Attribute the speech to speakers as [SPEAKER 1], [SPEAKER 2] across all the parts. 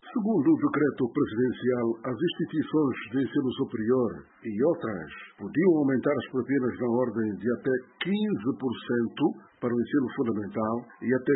[SPEAKER 1] Segundo o decreto presidencial, as instituições de ensino superior e outras podiam aumentar as propinas na ordem de até 15% para o ensino fundamental e até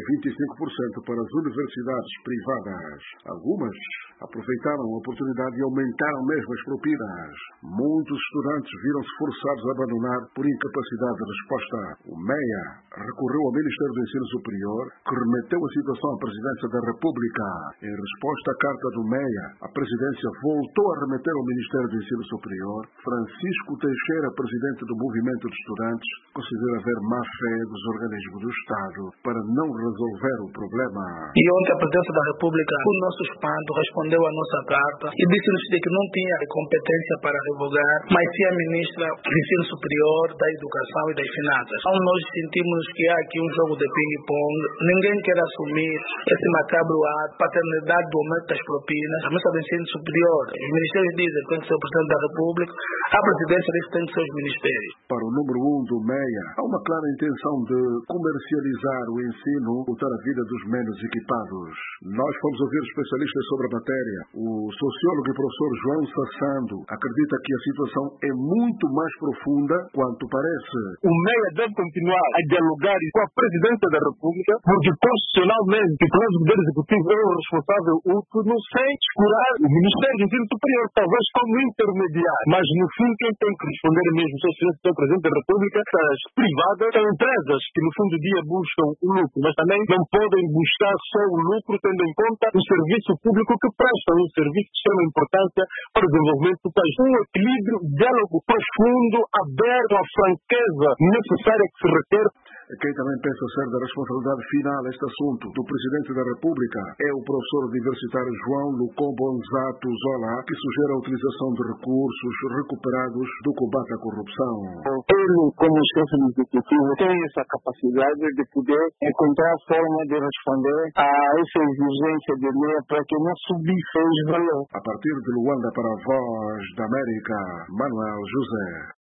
[SPEAKER 1] 25% para as universidades privadas. Algumas aproveitaram a oportunidade e aumentaram mesmo as propinas. Muitos estudantes viram-se forçados a abandonar por incapacidade de resposta. O MEA recorreu ao Ministério do Ensino Superior, que remeteu a situação à Presidência da República. Em resposta à carta do MEA, a Presidência voltou a remeter ao Ministério do Ensino Superior. Francisco Teixeira, presidente do Movimento de Estudantes, considera haver má-fé dos organismos do Estado para não resolver o problema.
[SPEAKER 2] E ontem a Presidência da República, o nosso espanto, respondeu à nossa carta e disse-nos que não tinha competência para revogar, mas sim a Ministra do Ensino Superior, da Educação e das Finanças. Então nós sentimos que há aqui um jogo de ping-pong, ninguém quer assumir esse macabro ato, paternidade do aumento das propinas. A Ministra do Ensino Superior, os ministérios dizem que tem que ser o Presidente da República, a Presidência diz que tem que ser os ministérios.
[SPEAKER 1] Para o número 1 do MEA, há uma clara intenção de comercializar o ensino, botar a vida dos menos equipados. Nós fomos ouvir especialistas sobre a matéria. O sociólogo e professor João Sassando acredita que a situação é muito mais profunda quanto parece.
[SPEAKER 3] O MEA deve continuar a dialogar com a Presidência da República, porque constitucionalmente o Poder Executivo é o responsável último, sem escurar o Ministério do Ensino Superior, talvez como intermediário. Mas no fim quem tem que responder mesmo são o Presidente da República. As privadas são empresas que no fim do dia buscam o lucro, mas também não podem buscar só o lucro tendo em conta o serviço público que prestam, um serviço de extrema importância para o desenvolvimento do país. Um equilíbrio, diálogo profundo, aberto, à franqueza necessária que se requer.
[SPEAKER 1] Quem também pensa ser da responsabilidade final este assunto do Presidente da República é o professor universitário João Lucão Bonzato Zola, que sugere a utilização de recursos recuperados do combate à corrupção.
[SPEAKER 4] Ele, como chefe do executivo, tem essa capacidade de poder encontrar a forma de responder a essa exigência de lei para que não subisse os valores.
[SPEAKER 1] A partir de Luanda para a Voz da América, Manuel José.